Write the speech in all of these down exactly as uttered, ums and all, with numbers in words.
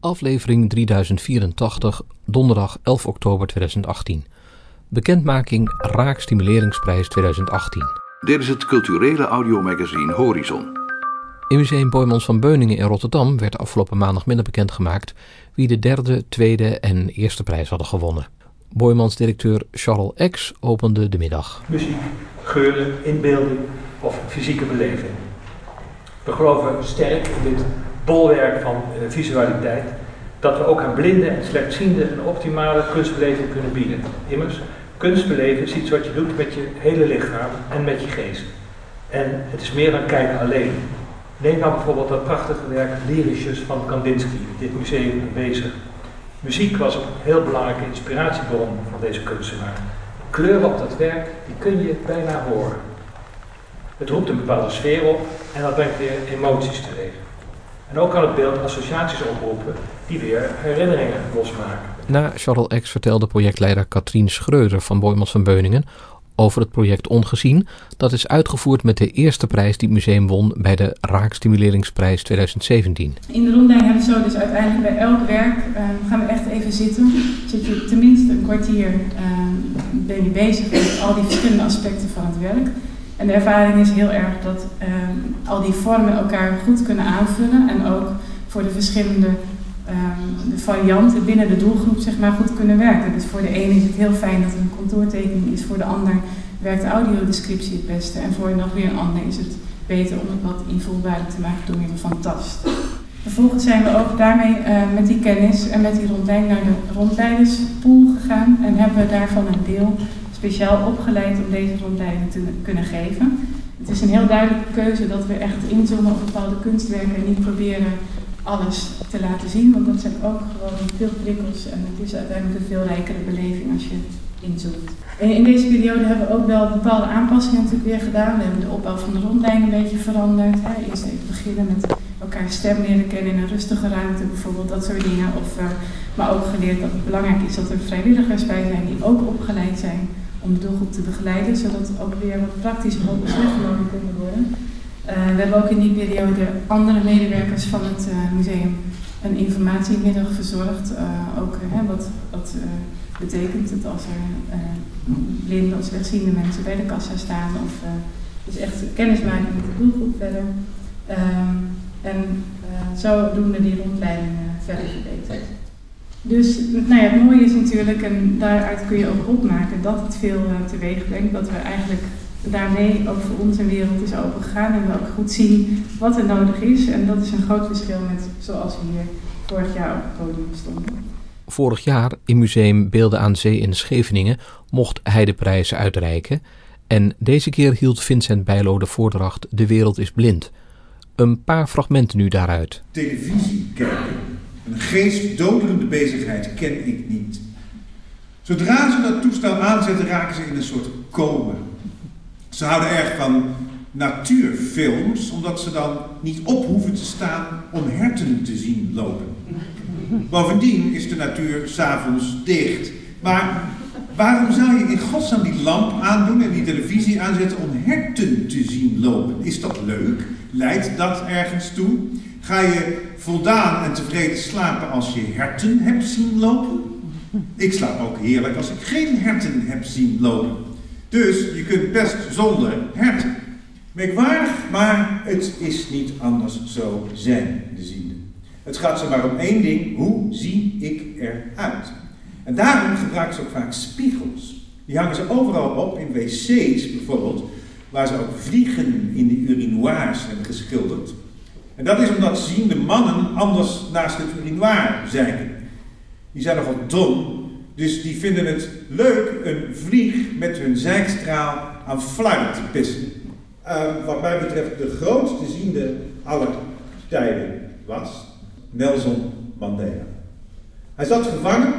aflevering drieduizend vierentachtig, donderdag elf oktober tweeduizend achttien. Bekendmaking Raak Stimuleringsprijs tweeduizend achttien. Dit is het culturele audiomagazine Horizon. In Museum Boijmans van Beuningen in Rotterdam werd afgelopen maandagmiddag bekendgemaakt wie de derde, tweede en eerste prijs hadden gewonnen. Boijmans-directeur Charles X opende de middag. Muziek, geuren, inbeelding of fysieke beleving. We geloven sterk in dit bolwerk van uh, visualiteit, dat we ook aan blinden en slechtzienden een optimale kunstbeleving kunnen bieden. Immers, kunstbeleven is iets wat je doet met je hele lichaam en met je geest. En het is meer dan kijken alleen. Neem nou bijvoorbeeld dat prachtige werk Lyricus van Kandinsky, in dit museum aanwezig. Muziek was een heel belangrijke inspiratiebron van deze kunstenaar. Kleuren op dat werk, die kun je bijna horen. Het roept een bepaalde sfeer op en dat brengt weer emoties teweeg. En ook kan het beeld associaties oproepen die weer herinneringen losmaken. Na Charles X vertelde projectleider Katrien Schreuder van Boijmans van Beuningen over het project Ongezien. Dat is uitgevoerd met de eerste prijs die het museum won bij de Raak Stimuleringsprijs tweeduizend zeventien. In de rondleiding hebben we zo dus uiteindelijk bij elk werk uh, gaan we echt even zitten. Zit je tenminste een kwartier uh, ben je bezig met al die verschillende aspecten van het werk. En de ervaring is heel erg dat uh, al die vormen elkaar goed kunnen aanvullen en ook voor de verschillende uh, de varianten binnen de doelgroep zeg maar, goed kunnen werken. Dus voor de ene is het heel fijn dat er een contourtekening is, voor de ander werkt de audiodescriptie het beste en voor nog weer een ander is het beter om het wat invoelbaarder te maken door middel van tast. Vervolgens zijn we ook daarmee uh, met die kennis en met die rondleiding naar de rondleiderspool gegaan en hebben we daarvan een deel speciaal opgeleid om deze rondleiding te kunnen geven. Het is een heel duidelijke keuze dat we echt inzoomen op bepaalde kunstwerken en niet proberen alles te laten zien, want dat zijn ook gewoon veel prikkels en het is uiteindelijk een veel rijkere beleving als je inzoomt. En in deze periode hebben we ook wel bepaalde aanpassingen natuurlijk weer gedaan. We hebben de opbouw van de rondlijn een beetje veranderd. Hè. Eerst even beginnen met elkaar stem leren kennen in een rustige ruimte, bijvoorbeeld dat soort dingen. Of, uh, maar ook geleerd dat het belangrijk is dat er vrijwilligers bij zijn die ook opgeleid zijn om de doelgroep te begeleiden, zodat ook weer wat praktische hulp genomen kunnen worden. Uh, we hebben ook in die periode andere medewerkers van het uh, museum een informatiemiddag verzorgd. Uh, ook uh, wat, wat uh, betekent het als er uh, blinde of slechtziende mensen bij de kassa staan. Of, uh, dus echt kennismaking met de doelgroep verder. Um, en uh, zodoende die rondleiding uh, verder verbeterd. Dus nou ja, het mooie is natuurlijk, en daaruit kun je ook opmaken dat het veel uh, teweeg brengt, dat we eigenlijk daarmee ook voor ons een wereld is opengegaan en we ook goed zien wat er nodig is. En dat is een groot verschil met zoals we hier vorig jaar op het podium stonden. Vorig jaar in museum Beelden aan Zee in Scheveningen mocht hij de prijzen uitreiken. En deze keer hield Vincent Bijlo de voordracht De Wereld is Blind. Een paar fragmenten nu daaruit. Televisie kijken. Een geestdodende bezigheid ken ik niet. Zodra ze dat toestel aanzetten, raken ze in een soort coma. Ze houden erg van natuurfilms, omdat ze dan niet op hoeven te staan om herten te zien lopen. Bovendien is de natuur 's avonds dicht. Maar waarom zou je in godsnaam die lamp aandoen en die televisie aanzetten om herten te zien lopen? Is dat leuk? Leidt dat ergens toe? Ga je voldaan en tevreden slapen als je herten hebt zien lopen? Ik slaap ook heerlijk als ik geen herten heb zien lopen. Dus je kunt best zonder herten. Merkwaardig, maar het is niet anders, zo zijn de zienden. Het gaat ze maar om één ding: hoe zie ik eruit? En daarom gebruiken ze ook vaak spiegels. Die hangen ze overal op, in wc's bijvoorbeeld, waar ze ook vliegen in de urinoirs hebben geschilderd. En dat is omdat ziende mannen anders naast het urinoir zijn. Die zijn nogal dom, dus die vinden het leuk een vlieg met hun zijkstraal aan flarden te pissen. Uh, wat mij betreft de grootste ziende aller tijden was Nelson Mandela. Hij zat gevangen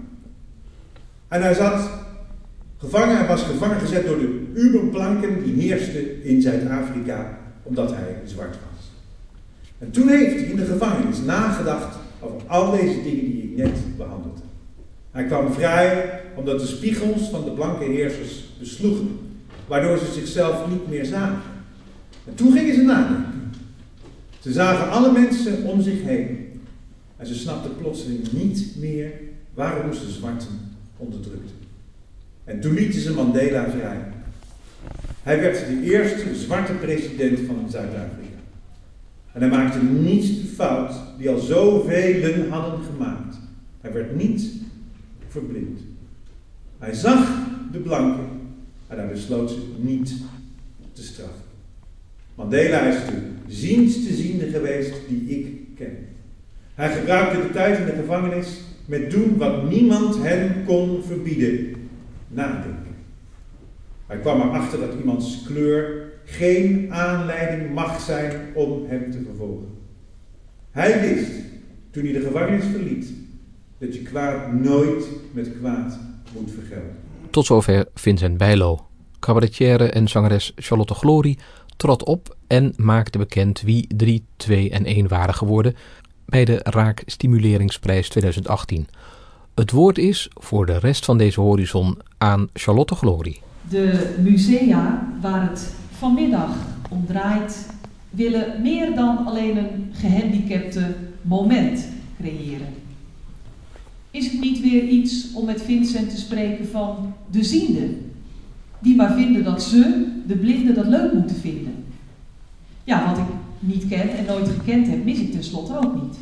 en hij zat gevangen en was gevangen gezet door de uberplanken die heersten in Zuid-Afrika omdat hij zwart was. En toen heeft hij in de gevangenis nagedacht over al deze dingen die ik net behandeld heb. Hij kwam vrij omdat de spiegels van de blanke heersers besloegen, waardoor ze zichzelf niet meer zagen. En toen gingen ze nadenken. Ze zagen alle mensen om zich heen. En ze snapte plotseling niet meer waarom ze zwarten onderdrukten. En toen lieten ze Mandela vrij. Hij werd de eerste zwarte president van Zuid-Afrika. En hij maakte niet de fout die al zoveel hadden gemaakt. Hij werd niet verblind. Hij zag de blanken en hij besloot ze niet te straffen. Mandela is de ziendste ziende geweest die ik ken. Hij gebruikte de tijd in de gevangenis met doen wat niemand hem kon verbieden: nadenken. Hij kwam erachter dat iemands kleur geen aanleiding mag zijn om hem te vervolgen. Hij wist, toen hij de gevangenis verliet, dat je kwaad nooit met kwaad moet vergelden. Tot zover Vincent Bijlo. Cabaretière en zangeres Charlotte Glory trad op en maakte bekend wie drie, twee en één waren geworden bij de Raak Stimuleringsprijs twintig achttien. Het woord is voor de rest van deze horizon aan Charlotte Glory. De musea waar het vanmiddag om draait, willen meer dan alleen een gehandicapte moment creëren. Is het niet weer iets om met Vincent te spreken van de zienden, die maar vinden dat ze, de blinden, dat leuk moeten vinden? Ja, wat ik niet ken en nooit gekend heb, mis ik tenslotte ook niet.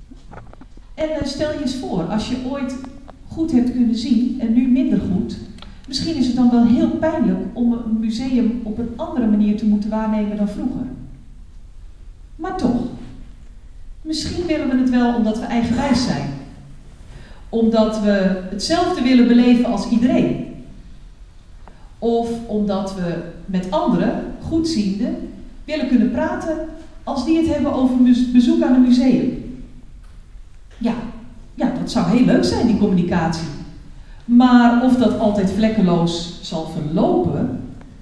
En uh, stel je eens voor, als je ooit goed hebt kunnen zien en nu minder goed, misschien is het dan wel heel pijnlijk om een museum op een andere manier te moeten waarnemen dan vroeger. Maar toch, misschien willen we het wel omdat we eigenwijs zijn. Omdat we hetzelfde willen beleven als iedereen. Of omdat we met anderen, goedzienden, willen kunnen praten als die het hebben over bezoek aan een museum. Ja, ja, dat zou heel leuk zijn, die communicatie. Maar of dat altijd vlekkeloos zal verlopen?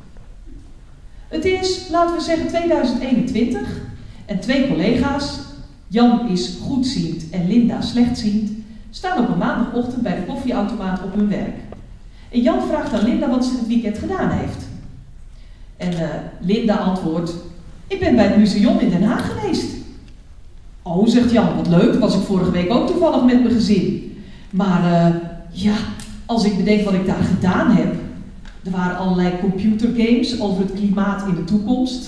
Het is, laten we zeggen, tweeduizend eenentwintig en twee collega's, Jan is goedziend en Linda slechtziend, staan op een maandagochtend bij de koffieautomaat op hun werk. En Jan vraagt aan Linda wat ze het weekend gedaan heeft. En uh, Linda antwoordt: ik ben bij het museum in Den Haag geweest. Oh, zegt Jan, wat leuk, was ik vorige week ook toevallig met mijn gezin. Maar uh, ja, als ik bedenk wat ik daar gedaan heb. Er waren allerlei computergames over het klimaat in de toekomst.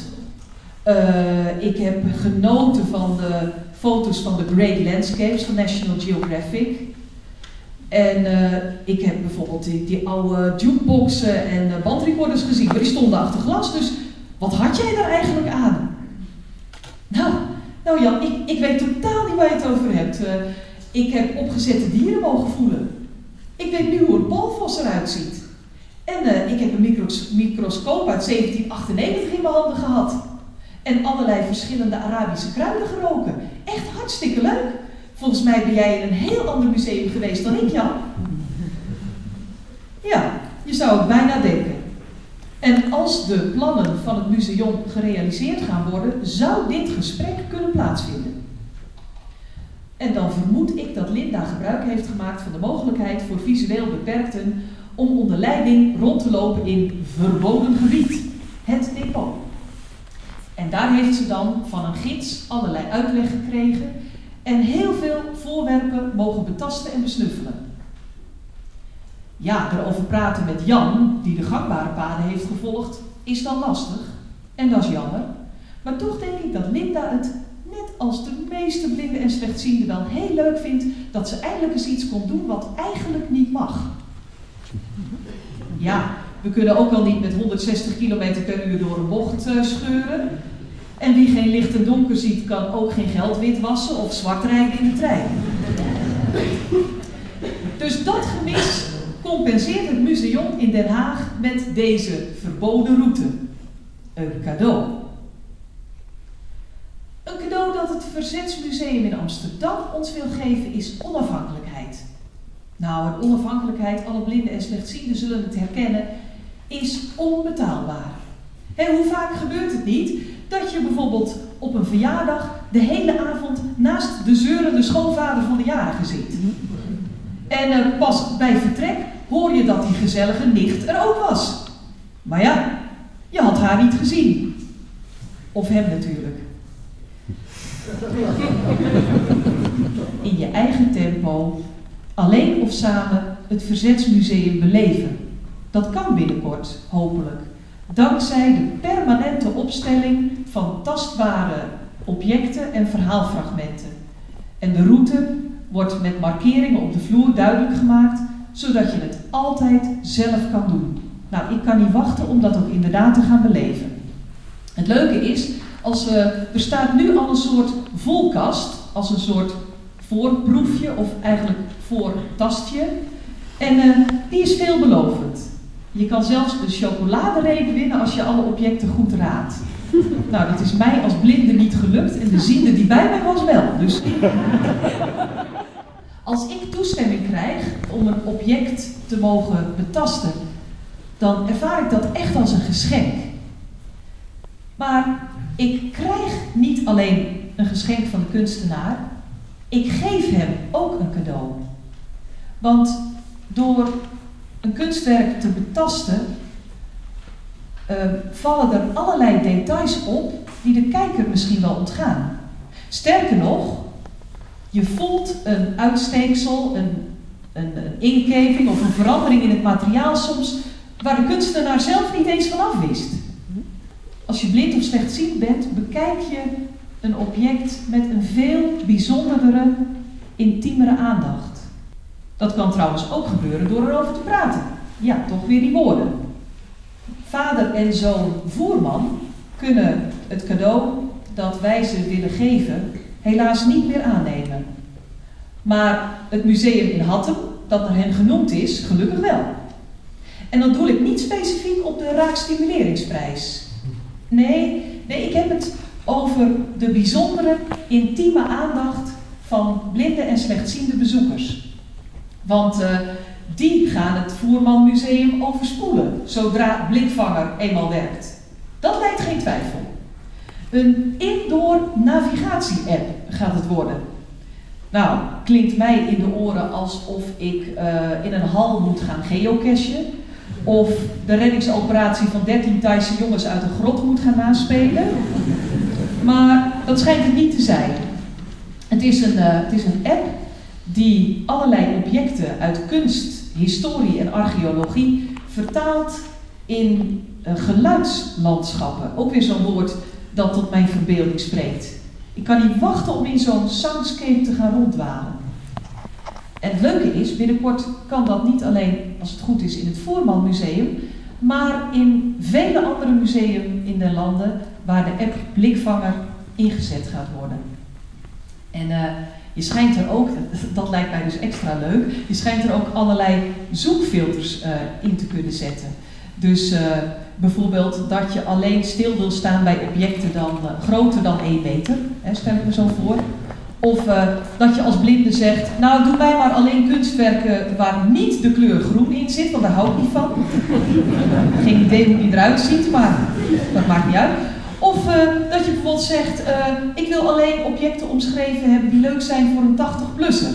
Uh, ik heb genoten van de foto's van de Great Landscapes van National Geographic. En uh, ik heb bijvoorbeeld die, die oude jukeboxen en uh, bandrecorders gezien, maar die stonden achter glas, dus wat had jij daar eigenlijk aan? Nou, nou Jan, ik, ik weet totaal niet waar je het over hebt. Uh, ik heb opgezette dieren mogen voelen. Ik weet nu hoe een polvos eruit ziet. En uh, ik heb een micros- microscoop uit zeventien achtennegentig in mijn handen gehad. En allerlei verschillende Arabische kruiden geroken. Echt hartstikke leuk. Volgens mij ben jij in een heel ander museum geweest dan ik, Jan. Ja, je zou het bijna denken. En als de plannen van het museum gerealiseerd gaan worden, zou dit gesprek kunnen plaatsvinden. En dan vermoed ik dat Linda gebruik heeft gemaakt van de mogelijkheid voor visueel beperkten om onder leiding rond te lopen in verboden gebied, het depot. En daar heeft ze dan van een gids allerlei uitleg gekregen en heel veel voorwerpen mogen betasten en besnuffelen. Ja, erover praten met Jan, die de gangbare paden heeft gevolgd, is dan lastig. En dat is jammer. Maar toch denk ik dat Linda het, net als de meeste blinden en slechtzienden, wel heel leuk vindt dat ze eindelijk eens iets kon doen wat eigenlijk niet mag. Ja, we kunnen ook al niet met honderdzestig kilometer per uur door een bocht uh, scheuren. En wie geen licht en donker ziet, kan ook geen geld witwassen of zwart rijden in de trein. Dus dat gemis compenseert het museum in Den Haag met deze verboden route. Een cadeau. Een cadeau dat het Verzetsmuseum in Amsterdam ons wil geven is onafhankelijkheid. Nou, en onafhankelijkheid, alle blinden en slechtzienden zullen het herkennen, is onbetaalbaar. Hé, hoe vaak gebeurt het niet dat je bijvoorbeeld op een verjaardag de hele avond naast de zeurende schoonvader van de jarige zit. En uh, pas bij vertrek hoor je dat die gezellige nicht er ook was. Maar ja, je had haar niet gezien. Of hem natuurlijk. in je eigen tempo, alleen of samen het Verzetsmuseum beleven. Dat kan binnenkort, hopelijk, dankzij de permanente opstelling van tastbare objecten en verhaalfragmenten. En de route wordt met markeringen op de vloer duidelijk gemaakt, zodat je het altijd zelf kan doen. Nou, ik kan niet wachten om dat ook inderdaad te gaan beleven. Het leuke is, als, uh, er staat nu al een soort volkast, als een soort voorproefje of eigenlijk voortastje. En uh, die is veelbelovend. Je kan zelfs een chocoladereep winnen als je alle objecten goed raadt. Nou, dat is mij als blinde niet gelukt en de ziende die bij mij was wel. Dus als ik toestemming krijg om een object te mogen betasten, dan ervaar ik dat echt als een geschenk. Maar ik krijg niet alleen een geschenk van de kunstenaar, ik geef hem ook een cadeau. Want door een kunstwerk te betasten, uh, vallen er allerlei details op die de kijker misschien wel ontgaan. Sterker nog, je voelt een uitsteeksel, een, een, een inkeping of een verandering in het materiaal soms, waar de kunstenaar zelf niet eens vanaf wist. Als je blind of slechtziend bent, bekijk je een object met een veel bijzonderdere, intiemere aandacht. Dat kan trouwens ook gebeuren door erover te praten. Ja, toch weer die woorden. Vader en zoon Voerman kunnen het cadeau dat wij ze willen geven helaas niet meer aannemen. Maar het museum in Hattem, dat naar hen genoemd is, gelukkig wel. En dan doe ik niet specifiek op de raakstimuleringsprijs. Nee, nee, ik heb het over de bijzondere, intieme aandacht van blinde en slechtziende bezoekers. Want uh, die gaan het Voerman Museum overspoelen, zodra Blikvanger eenmaal werkt. Dat lijkt geen twijfel. Een indoor navigatie-app gaat het worden. Nou, klinkt mij in de oren alsof ik uh, in een hal moet gaan geocachen, of de reddingsoperatie van dertien Thaise jongens uit een grot moet gaan naspelen. Maar dat schijnt het niet te zijn. Het is een, uh, het is een app die allerlei objecten uit kunst, historie en archeologie vertaalt in uh, geluidslandschappen. Ook weer zo'n woord dat tot mijn verbeelding spreekt. Ik kan niet wachten om in zo'n soundscape te gaan ronddwalen. En het leuke is, binnenkort kan dat niet alleen, als het goed is, in het Voerman Museum, maar in vele andere musea in de landen waar de app Blikvanger ingezet gaat worden. En uh, je schijnt er ook, dat lijkt mij dus extra leuk, je schijnt er ook allerlei zoekfilters uh, in te kunnen zetten. Dus uh, bijvoorbeeld dat je alleen stil wil staan bij objecten dan, uh, groter dan één meter, hè, stel ik me zo voor. Of uh, dat je als blinde zegt, nou doe mij maar alleen kunstwerken waar niet de kleur groen in zit, want daar hou ik niet van. Geen idee hoe die eruit ziet, maar dat maakt niet uit. Of uh, dat je bijvoorbeeld zegt, uh, ik wil alleen objecten omschreven hebben die leuk zijn voor een tachtig-plusser.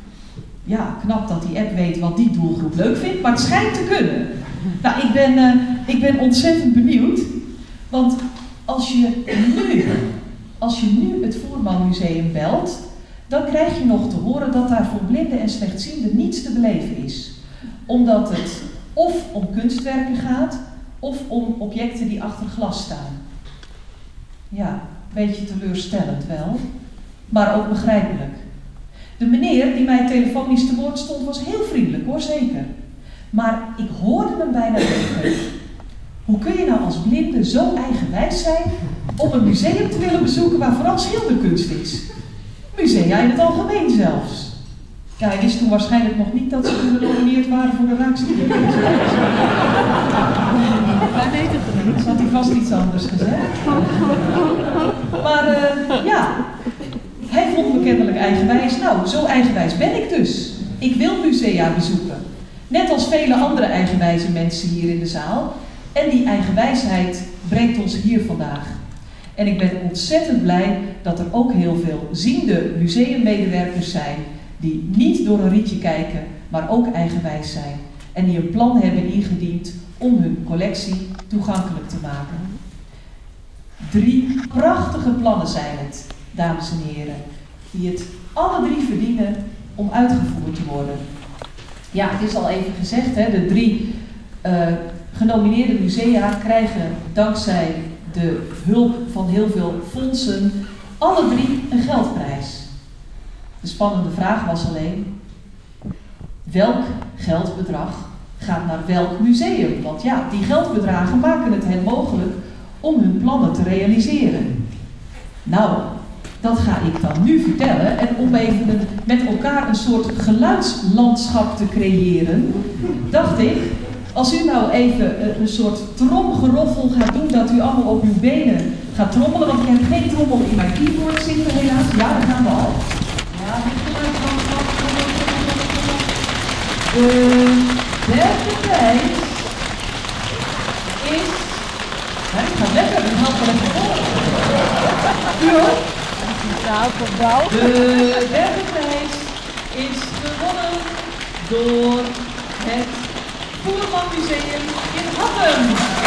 Ja, knap dat die app weet wat die doelgroep leuk vindt, maar het schijnt te kunnen. Nou, ik ben, uh, ik ben ontzettend benieuwd, want als je nu... Als je nu het Voerman Museum belt, dan krijg je nog te horen dat daar voor blinden en slechtzienden niets te beleven is. Omdat het of om kunstwerken gaat, of om objecten die achter glas staan. Ja, een beetje teleurstellend wel, maar ook begrijpelijk. De meneer die mij telefonisch te woord stond was heel vriendelijk hoor, zeker. Maar ik hoorde hem bijna denken. Hoe kun je nou als blinde zo eigenwijs zijn om een museum te willen bezoeken waar vooral schilderkunst is? Musea in het algemeen zelfs. Ja, hij wist toen waarschijnlijk nog niet dat ze genomineerd waren voor de raakstimuleringsprijs. Wij weten het niet. Dus had hij vast iets anders gezegd. Maar uh, ja, hij vond me kennelijk eigenwijs. Nou, zo eigenwijs ben ik dus. Ik wil musea bezoeken. Net als vele andere eigenwijze mensen hier in de zaal. En die eigenwijsheid brengt ons hier vandaag. En ik ben ontzettend blij dat er ook heel veel ziende museummedewerkers zijn die niet door een rietje kijken, maar ook eigenwijs zijn. En die een plan hebben ingediend om hun collectie toegankelijk te maken. Drie prachtige plannen zijn het, dames en heren, die het alle drie verdienen om uitgevoerd te worden. Ja, het is al even gezegd, hè, de drie uh, genomineerde musea krijgen dankzij de hulp van heel veel fondsen alle drie een geldprijs. De spannende vraag was alleen, welk geldbedrag gaat naar welk museum? Want ja, die geldbedragen maken het hen mogelijk om hun plannen te realiseren. Nou, dat ga ik dan nu vertellen. En om even een, met elkaar een soort geluidslandschap te creëren, dacht ik, als u nou even een, een soort tromgeroffel gaat doen, dat u allemaal op uw benen gaat trommelen, want ik heb geen trommel in mijn keyboard zitten helaas. Ja, daar gaan we al. Ja, de derde prijs is... Ja, ik ga lekker, ik ga wel even voor. U ook? De derde prijs is gewonnen door het Voerman Museum in Hattem.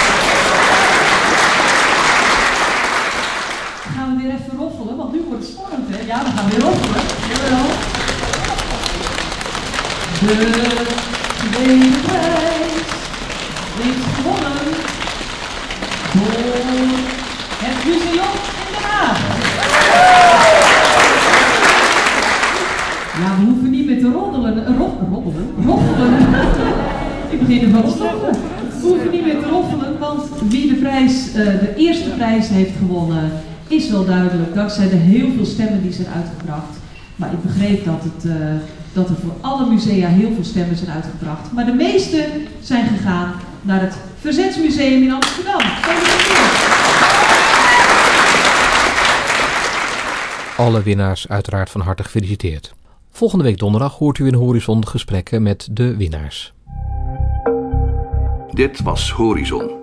Gaan we weer even roffelen, want nu wordt het spannend, hè? Ja, we gaan weer roffelen. Jawel. De tweede prijs is gewonnen door het museum in Den Haag. Ja, we hoeven niet meer te roddelen, roddelen, roddelen, roddelen. Ik begin er van te stoppen. We hoeven niet meer te roffelen, want wie de prijs, uh, de eerste prijs heeft gewonnen, is wel duidelijk, dankzij de heel veel stemmen die zijn uitgebracht. Maar ik begreep dat, het, uh, dat er voor alle musea heel veel stemmen zijn uitgebracht. Maar de meeste zijn gegaan naar het Verzetsmuseum in Amsterdam. Alle winnaars uiteraard van harte gefeliciteerd. Volgende week donderdag hoort u in Horizon gesprekken met de winnaars. Dit was Horizon.